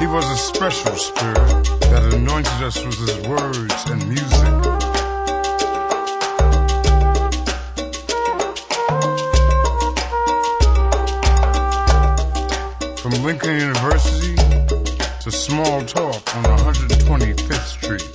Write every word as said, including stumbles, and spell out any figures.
He was a special spirit that anointed us with his words and music. From Lincoln University to Small Talk on one hundred twenty-fifth Street.